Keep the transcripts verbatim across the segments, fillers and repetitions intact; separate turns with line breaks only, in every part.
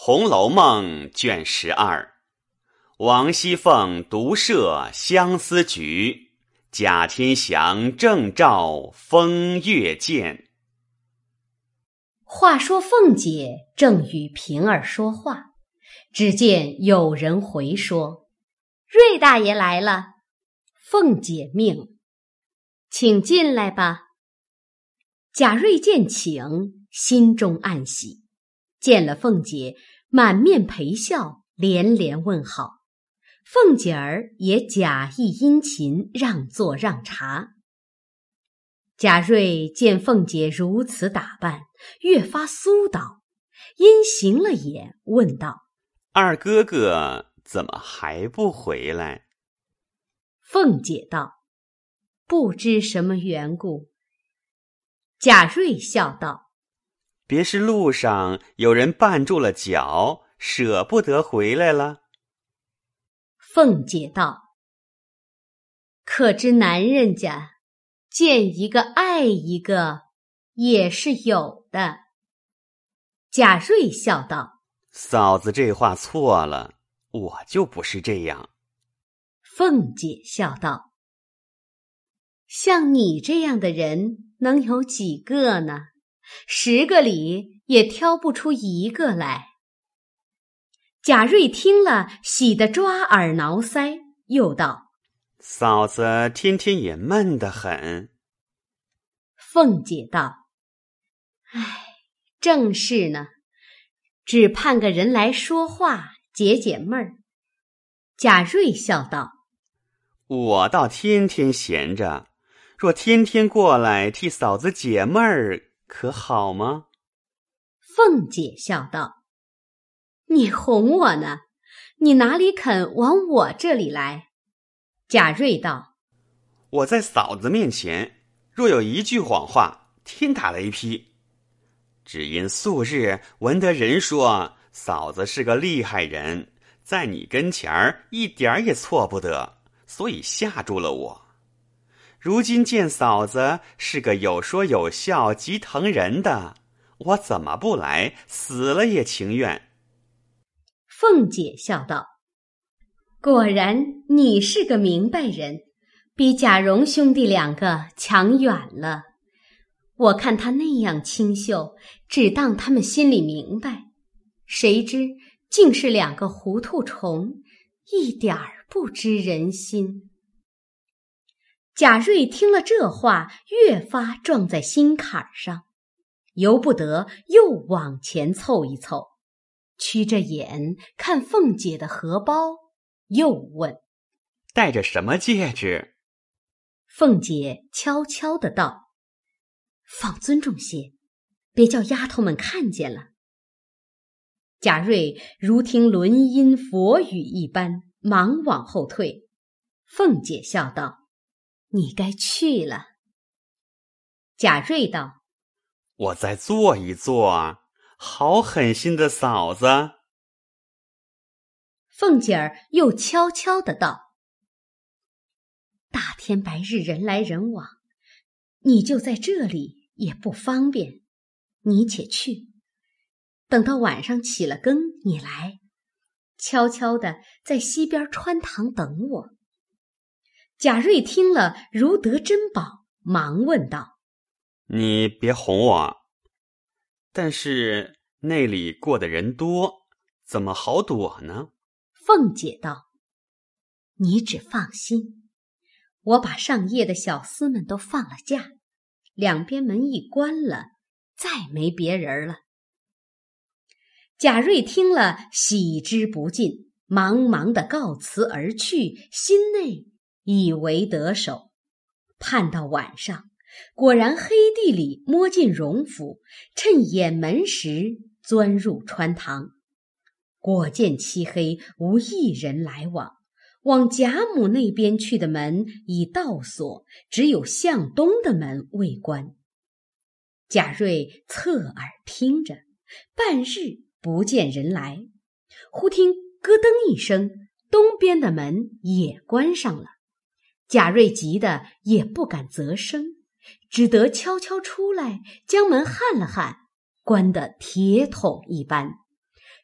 红楼梦》卷十二，王熙凤独设相思局，贾天祥正照风月鉴。
话说凤姐正与平儿说话，只见有人回说：“瑞大爷来了。”凤姐命：“请进来吧。”贾瑞见请，心中暗喜，见了凤姐，满面陪笑，连连问好。凤姐儿也假意殷勤，让座让茶。贾瑞见凤姐如此打扮，越发酥倒，因行了也，问道：“
二哥哥怎么还不回来？”
凤姐道：“不知什么缘故。”贾瑞笑道：“
别是路上有人绊住了脚，舍不得回来了。”
凤姐道：“可知男人家见一个爱一个也是有的。”贾瑞笑道：“
嫂子这话错了，我就不是这样。”
凤姐笑道：“像你这样的人能有几个呢？十个里也挑不出一个来。”贾瑞听了，喜得抓耳挠腮，又道：“
嫂子天天也闷得很。”
凤姐道：“唉，正是呢，只盼个人来说话，解解闷儿。”贾瑞笑道：“
我倒天天闲着，若天天过来替嫂子解闷儿，可好吗？”
凤姐笑道：“你哄我呢，你哪里肯往我这里来？”贾瑞道：“
我在嫂子面前，若有一句谎话，天打雷劈。只因素日闻得人说嫂子是个厉害人，在你跟前儿一点儿也错不得，所以吓住了我。如今见嫂子是个有说有笑极疼人的，我怎么不来，死了也情愿。”
凤姐笑道：“果然你是个明白人，比贾蓉兄弟两个强远了。我看他那样清秀，只当他们心里明白，谁知竟是两个糊涂虫，一点儿不知人心。”贾瑞听了这话，越发撞在心坎上，由不得又往前凑一凑，曲着眼看凤姐的荷包，又问：“
戴着什么戒指？”
凤姐悄悄地道：“放尊重些，别叫丫头们看见了。”贾瑞如听轮音佛语一般，忙往后退。凤姐笑道：“你该去了。”贾瑞道：“
我再坐一坐，好狠心的嫂子。”
凤姐儿又悄悄地道：“大天白日人来人往，你就在这里也不方便，你且去，等到晚上起了更，你来，悄悄地在西边穿堂等我。”贾瑞听了如得珍宝，忙问道：“
你别哄我，但是那里过的人多，怎么好躲呢？”
凤姐道：“你只放心，我把上夜的小厮们都放了假，两边门一关了，再没别人了。”贾瑞听了，喜之不尽，忙忙地告辞而去，心内以为得手。盼到晚上，果然黑地里摸进荣府，趁掩门时钻入穿堂。果见漆黑，无一人来往，往贾母那边去的门已倒锁，只有向东的门未关。贾瑞侧耳听着，半日不见人来，忽听咯噔一声，东边的门也关上了。贾瑞急得也不敢啧声，只得悄悄出来，将门焊了焊，关得铁桶一般。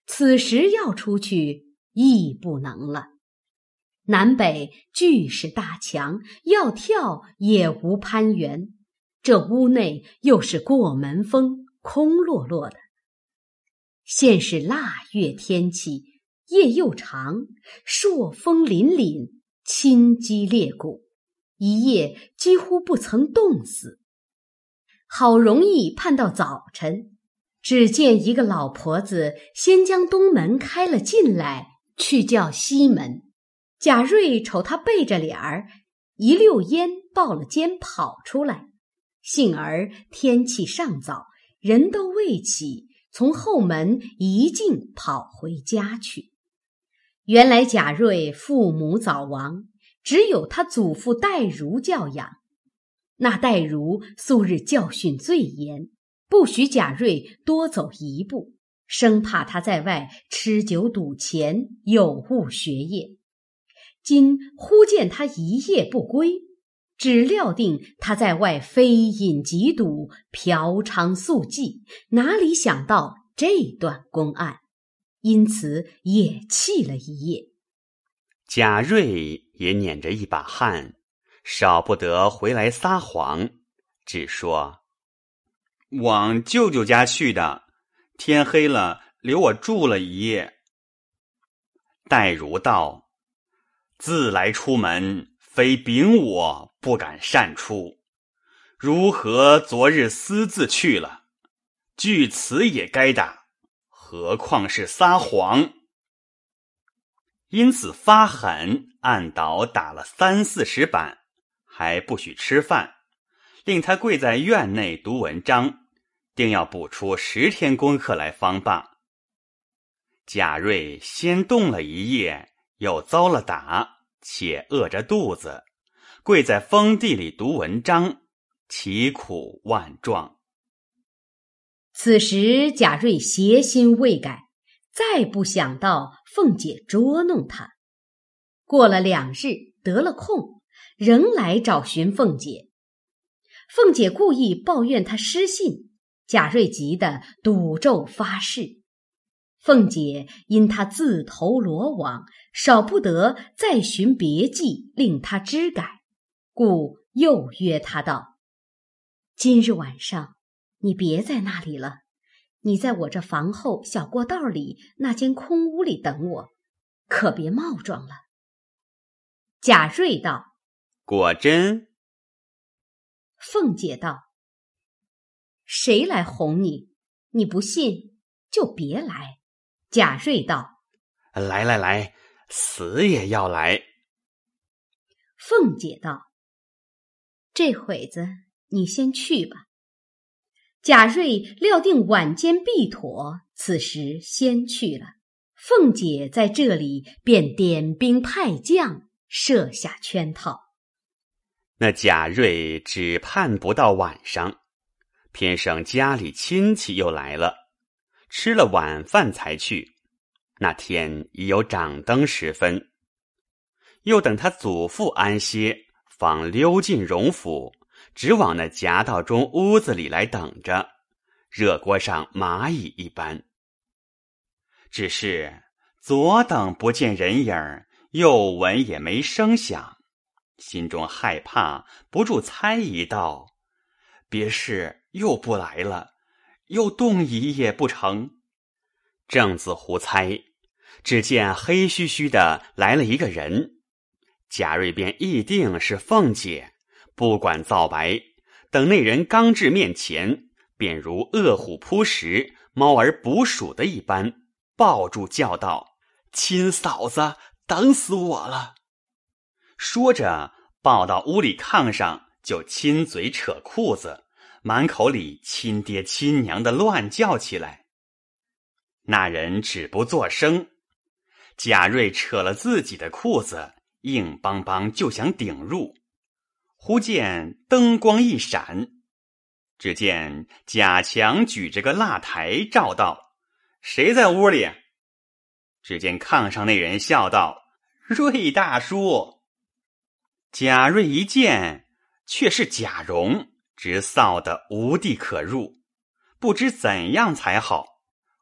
此时要出去亦不能了。南北俱是大墙，要跳也无攀援。这屋内又是过门风，空落落的。现是腊月天气，夜又长，朔风凛凛，侵击裂骨，一夜几乎不曾冻死。好容易盼到早晨，只见一个老婆子先将东门开了进来，去叫西门。贾瑞瞅他背着脸儿，一溜烟抱了肩跑出来。幸而天气尚早，人都未起，从后门一径跑回家去。原来贾瑞父母早亡，只有他祖父戴儒教养。那戴儒素日教训最严，不许贾瑞多走一步，生怕他在外吃酒赌钱，有误学业。今忽见他一夜不归，只料定他在外非饮即赌，嫖娼宿妓，哪里想到这段公案，因此也气了一夜。
贾瑞也捻着一把汗，少不得回来撒谎，只说往舅舅家去的，天黑了留我住了一夜。戴儒道：自来出门，非禀我不敢擅出，如何昨日私自去了？据此也该打，何况是撒谎？因此发狠，按倒打了三四十板，还不许吃饭，令他跪在院内读文章，定要补出十天功课来方罢。贾瑞先动了一夜，又遭了打，且饿着肚子，跪在封地里读文章，其苦万状。
此时贾瑞邪心未改，再不想到凤姐捉弄他。过了两日，得了空，仍来找寻凤姐。凤姐故意抱怨他失信，贾瑞急得赌咒发誓。凤姐因他自投罗网，少不得再寻别计令他知改，故又约他道：今日晚上你别在那里了，你在我这房后小过道里那间空屋里等我，可别冒撞了。贾瑞道：
果真？
凤姐道：谁来哄你？你不信就别来。贾瑞道：
来来来，死也要来。
凤姐道：这会子你先去吧。贾瑞料定晚间必妥，此时先去了。凤姐在这里便点兵派将，设下圈套。
那贾瑞只盼不到晚上，偏生家里亲戚又来了，吃了晚饭才去。那天已有掌灯时分，又等他祖父安歇，方溜进荣府，只往那夹道中屋子里来等着，热锅上蚂蚁一般。只是左等不见人影儿，右闻也没声响，心中害怕，不住猜疑道：别是又不来了，又动一夜不成？正自胡猜，只见黑须须的来了一个人，贾瑞便议定是凤姐，不管皂白，等那人刚至面前，便如饿虎扑食，猫儿捕鼠的一般，抱住叫道：亲嫂子，等死我了！说着抱到屋里炕上，就亲嘴扯裤子，满口里亲爹亲娘的乱叫起来。那人只不作声，贾瑞扯了自己的裤子，硬邦邦就想顶入，忽见灯光一闪，只见贾强举着个蜡台照道：谁在屋里？只见炕上那人笑道：瑞大叔。贾瑞一见，却是贾蓉，直臊得无地可入，不知怎样才好，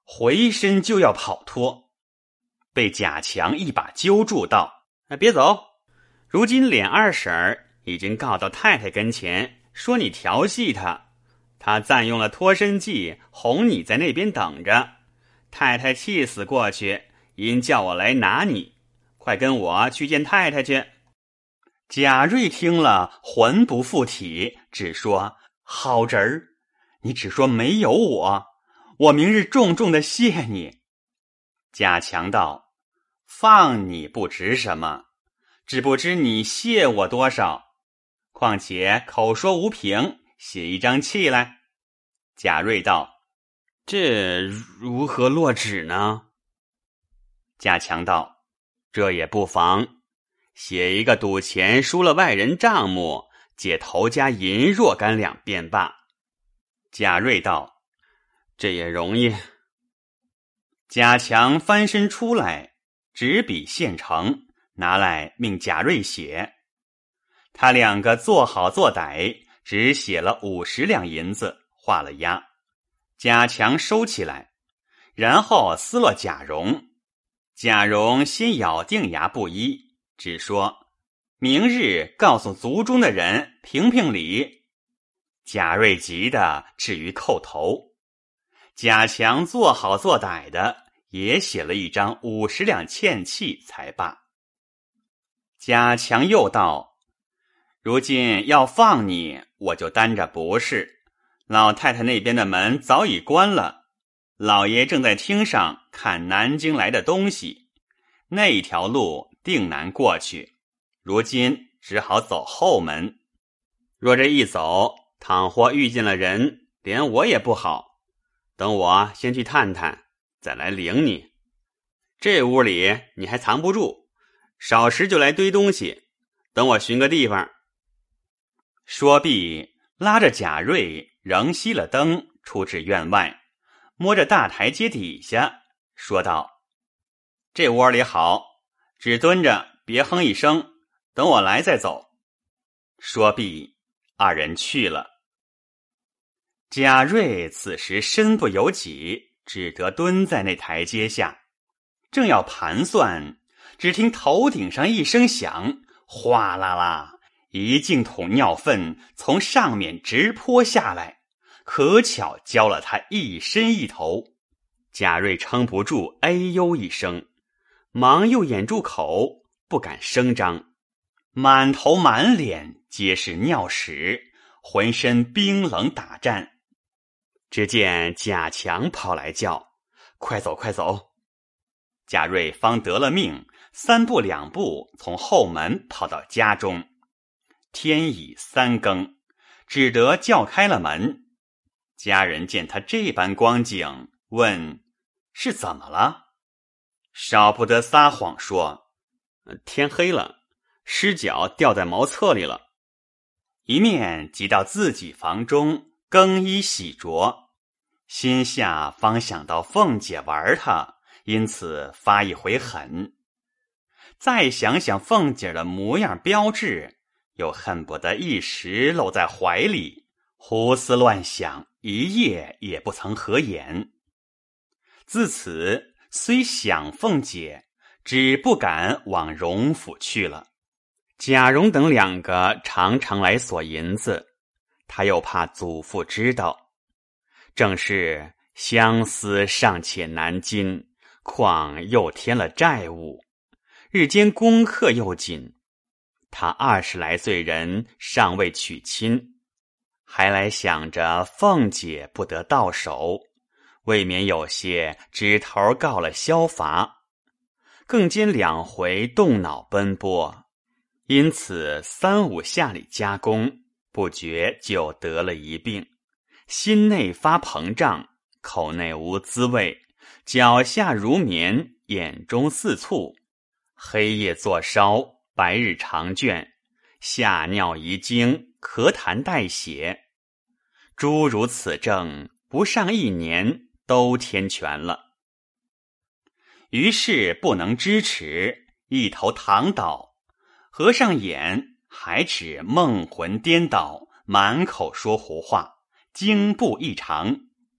回身就要跑脱，被贾强一把揪住道：别走，如今琏二婶儿已经告到太太跟前，说你调戏她，她暂用了脱身计，哄你在那边等着。太太气死过去，因叫我来拿你，快跟我去见太太去。贾瑞听了魂不附体，只说：好侄儿，你只说没有我，我明日重重的谢你。贾强道：放你不值什么，只不知你谢我多少，况且口说无凭，写一张契来。贾瑞道：这如何落纸呢？贾强道：这也不妨，写一个赌钱输了外人账目，借头家银若干两便罢。贾瑞道：这也容易。贾强翻身出来，执笔现成，拿来命贾瑞写。他两个做好做歹，只写了五十两银子，画了押。贾强收起来，然后撕了贾蓉。贾蓉先咬定牙不依，只说明日告诉族中的人评评理。贾瑞急得至于叩头。贾强做好做歹的，也写了一张五十两欠契才罢。贾强又道：如今要放你，我就担着不是。老太太那边的门早已关了，老爷正在厅上看南京来的东西，那条路定难过去，如今只好走后门。若这一走，倘或遇见了人，连我也不好。等我先去探探，再来领你。这屋里你还藏不住，少时就来堆东西，等我寻个地方。说毕，拉着贾瑞仍熄了灯，出至院外，摸着大台阶底下，说道：这窝里好，只蹲着，别哼一声，等我来再走。说毕，二人去了。贾瑞此时身不由己，只得蹲在那台阶下，正要盘算，只听头顶上一声响，哗啦啦，一净桶尿粪从上面直泼下来，可巧浇了他一身一头。贾瑞撑不住，哎呦一声，忙又掩住口，不敢声张，满头满脸皆是尿屎，浑身冰冷打颤。只见贾强跑来叫：快走快走！贾瑞方得了命，三步两步从后门跑到家中。天已三更，只得叫开了门。家人见他这般光景，问是怎么了，少不得撒谎说天黑了，尸脚掉在茅厕里了。一面即到自己房中更衣洗濯，心下方想到凤姐玩他，因此发一回狠。再想想凤姐的模样标致，又恨不得一时搂在怀里，胡思乱想，一夜也不曾合眼。自此虽想凤姐，只不敢往荣府去了。贾蓉等两个常常来索银子，他又怕祖父知道，正是相思尚且难禁，况又添了债务，日间功课又紧。他二十来岁人尚未娶亲，还来想着凤姐不得到手，未免有些指头告了消乏，更兼两回动脑奔波，因此三五下里加工，不觉就得了一病，心内发膨胀，口内无滋味，脚下如棉，眼中似醋，黑夜作烧，白日长倦，吓尿遗精，咳痰带血，诸如此症，不上一年都添全了。于是不能支持，一头躺倒，合上眼，还只梦魂颠倒，满口说胡话，惊怖异常。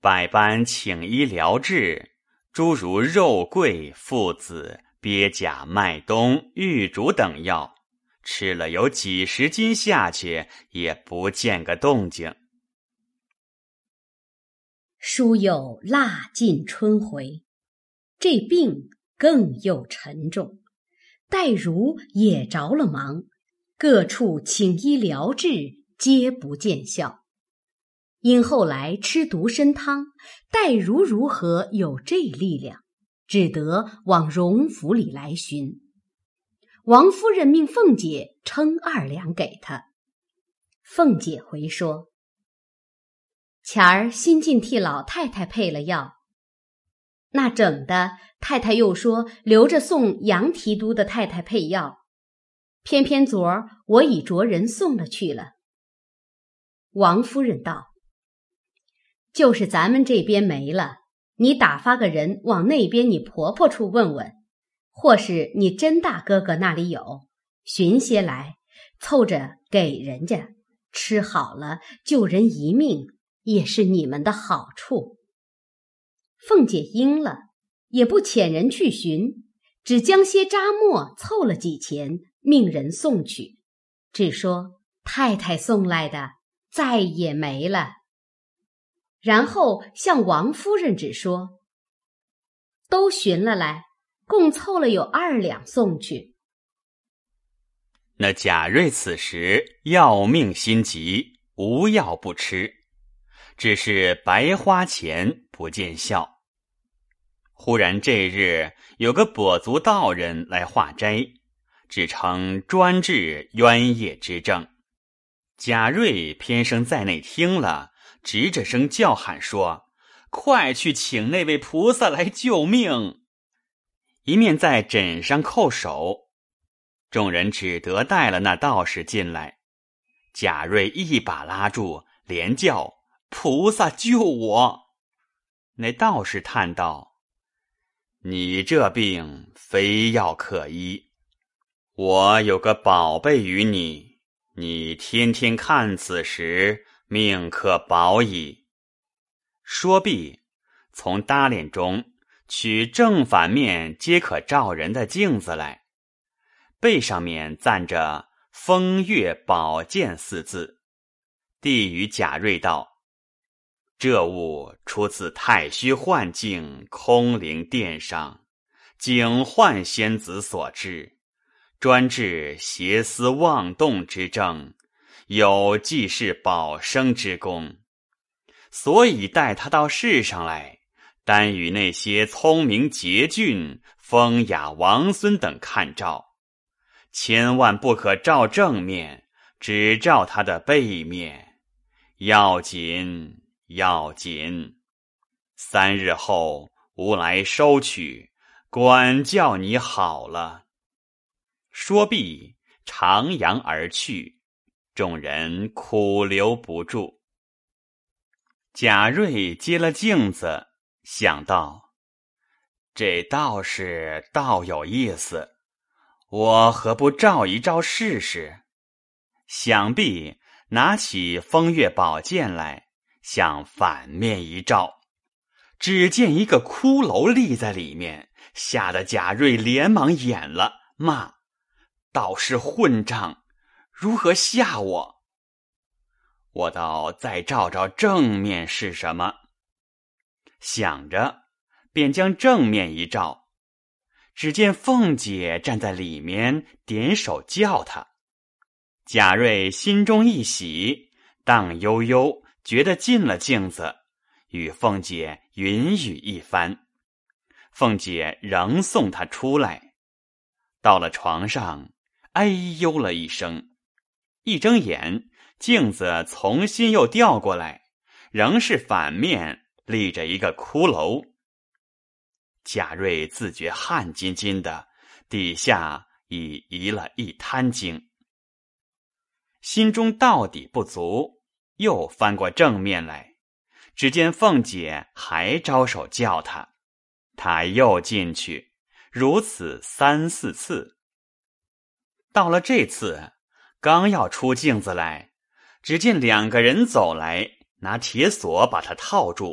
百般请医疗治，诸如肉桂、附子、鳖甲、麦冬、玉竹等药，吃了有几十斤下去，也不见个动静。
书有腊尽春回，这病更又沉重，黛如也着了忙，各处请医疗治，皆不见效。因后来吃独参汤，黛如如何有这力量，只得往荣府里来寻。王夫人命凤姐称二两给他。凤姐回说：前儿新进替老太太配了药，那整的太太又说留着送杨提督的太太配药，偏偏昨儿我已着人送了去了。王夫人道：就是咱们这边没了，你打发个人往那边你婆婆处问问，或是你甄大哥哥那里有，寻些来凑着给人家，吃好了救人一命，也是你们的好处。凤姐应了，也不遣人去寻，只将些扎末凑了几钱，命人送去，只说太太送来的，再也没了。然后向王夫人只说：都寻了来，共凑了有二两送去。
那贾瑞此时要命心急，无药不吃，只是白花钱不见效。忽然这日有个跛足道人来化斋，只称专治冤业之症。贾瑞偏生在内听了，直着声叫喊说：快去请那位菩萨来救命！一面在枕上叩首。众人只得带了那道士进来。贾瑞一把拉住，连叫：菩萨救我！那道士叹道：你这病非药可医，我有个宝贝与你，你天天看此时，命可保矣。说毕，从搭脸中取正反面皆可照人的镜子来，背上面赞着风月宝剑四字，递与贾瑞道：这物出自太虚幻境空灵殿上，景幻仙子所制，专治邪思妄动之症，有济世保生之功，所以带他到世上来，单与那些聪明捷俊、风雅王孙等看照，千万不可照正面，只照他的背面，要紧要紧。三日后吾来收取，管教你好了。说毕，徜徉而去，众人苦留不住。贾瑞接了镜子，想到这道士倒有意思，我何不照一照试试？想必拿起风月宝剑来，向反面一照，只见一个骷髅立在里面，吓得贾瑞连忙掩了，骂：道士混账，如何吓我？我倒再照照正面是什么。想着，便将正面一照，只见凤姐站在里面，点手叫他。贾瑞心中一喜，荡悠悠觉得进了镜子，与凤姐云语一番。凤姐仍送他出来，到了床上，哎呦了一声，一睁眼，镜子重新又调过来，仍是反面立着一个骷髅。贾瑞自觉汗津津的，底下已移了一滩精。心中到底不足，又翻过正面来，只见凤姐还招手叫他，他又进去，如此三四次。到了这次，刚要出镜子来，只见两个人走来，拿铁锁把他套住，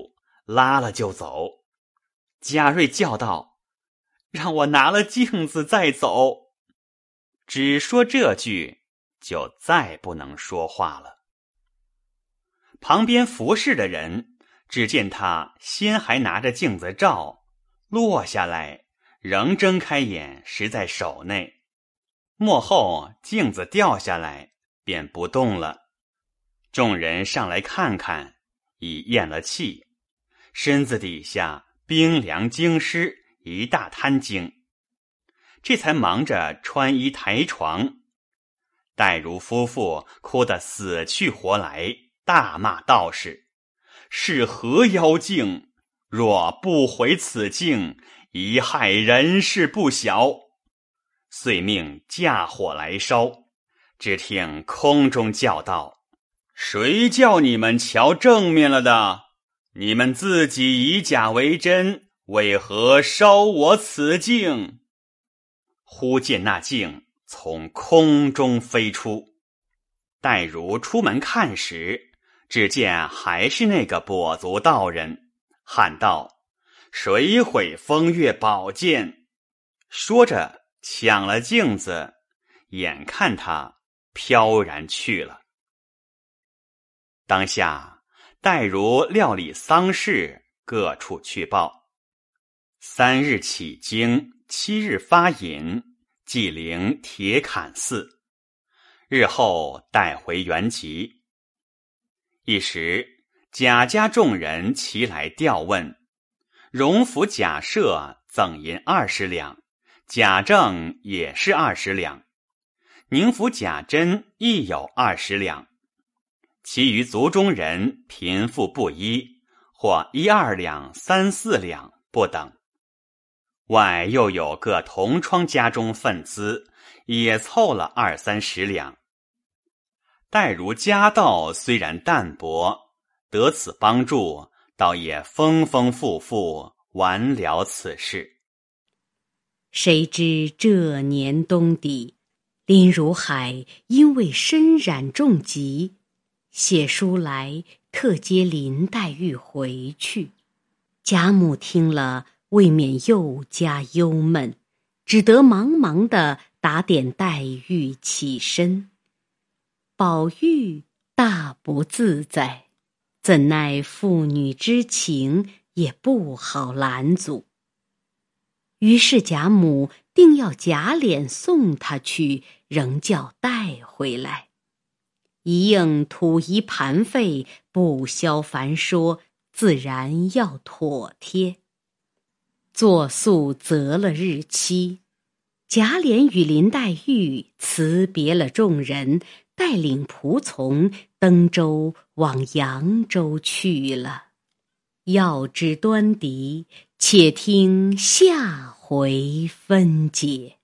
拉了就走。贾瑞叫道：让我拿了镜子再走。只说这句，就再不能说话了。旁边服侍的人只见他先还拿着镜子照，落下来仍睁开眼拾在手内，末后镜子掉下来便不动了。众人上来看看，已咽了气，身子底下冰凉精湿一大滩精，这才忙着穿衣抬床。戴如夫妇哭得死去活来，大骂道士：是何妖精？若不回此境，贻害人世不小。遂命架火来烧。只听空中叫道：谁叫你们瞧正面了的？你们自己以假为真，为何烧我此镜？忽见那镜从空中飞出，戴如出门看时，只见还是那个跛足道人，喊道：谁毁风月宝剑？说着抢了镜子，眼看他飘然去了。当下戴如料理丧事，各处去报。三日起经，七日发引，祭灵铁槛寺。日后带回原籍。一时贾家众人齐来调问，荣府贾赦赠银二十两，贾政也是二十两，宁府贾珍亦有二十两，其余族中人贫富不一，或一二两、三四两不等。外又有各同窗家中分资，也凑了二三十两。戴如家道虽然淡薄，得此帮助，倒也丰丰富富完了此事。
谁知这年冬底，林如海因为身染重疾，写书来特接林黛玉回去。贾母听了，未免又加忧闷，只得忙忙地打点黛玉起身。宝玉大不自在，怎奈父女之情，也不好拦阻。于是贾母定要贾琏送他去，仍叫带回来。一应土仪盘费，不消繁说，自然要妥帖。作宿择了日期，贾琏与林黛玉辞别了众人，带领仆从登舟往扬州去了。要知端倪，且听下回分解。